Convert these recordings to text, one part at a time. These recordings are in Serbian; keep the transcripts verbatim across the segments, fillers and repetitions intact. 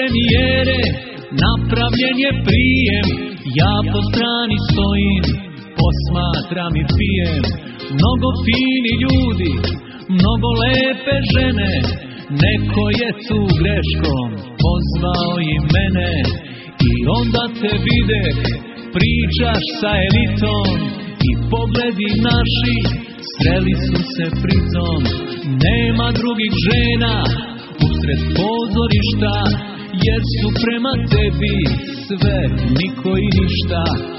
premijere, napravljen je prijem, ja po strani stojim, posmatram i pijem. Mnogo fini ljudi, mnogo lepe žene, neko je tu greškom pozvao i mene. I onda te videh, pričaš sa elitom, i pogledi naši sreli su se pritom. Nema drugih žena usred pozorišta, jer su prema tebi sve, niko i ništa.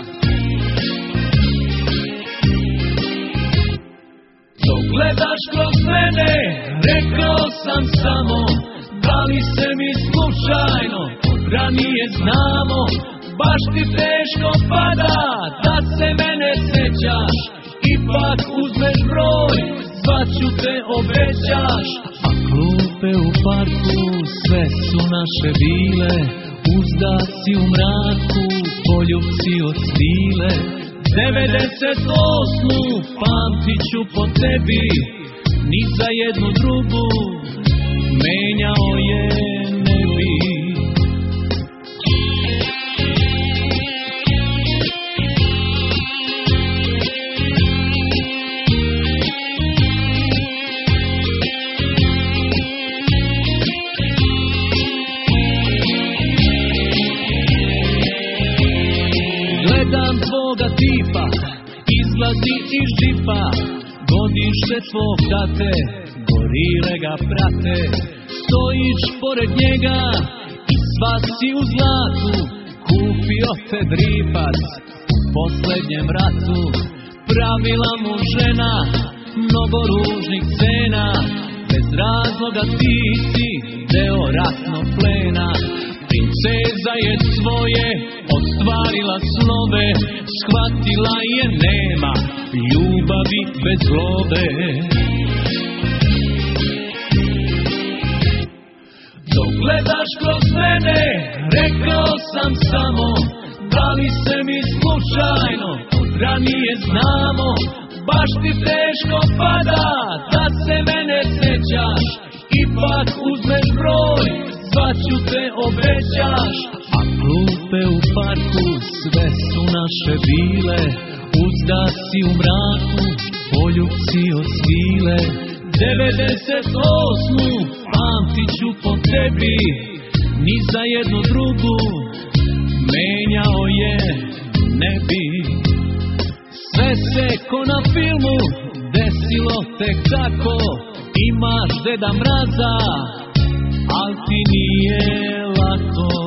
Dok gledaš kroz mene, rekao sam samo, da li se mi slučajno od ranije znamo. Baš ti teško pada da se mene sećaš, ipak uzmeš broj, zvaću te obećaš. A klupe u parku sve su naše bile, uzdaci u mraku, poljubci od svile. devedeset osmu pamtit ću po tebi, ni za jednu drugu menjao je ne bi. Gledam tvoga tipa, izlazi iz džipa, godište tvog tate, gorile ga prate. Stojiš pored njega i sva si u zlatu, kupio te dripac u posljednjem ratu. Pravila mu žena mnogo ružnih scena, bez razloga ti si deo ratnog plena. Princeza je svoje ostvarila snove, shvatila je nema ljubavi bez zlobe. Dok gledaš kroz mene, rekao sam samo, da li se mi slučajno od ranije znamo. Baš ti teško pada da se mene sećaš, ipak uzmeš broj, zvaću te obećaš. A klupe u parku sve su naše bile, uzdaci u mraku, poljubci od svile. devedeset osmu pamtit ću po tebi, ni za jednu drugu menjao je ne bi. Sve se ko na filmu desilo tek tako, imaš Deda Mraza, al ti nije lako.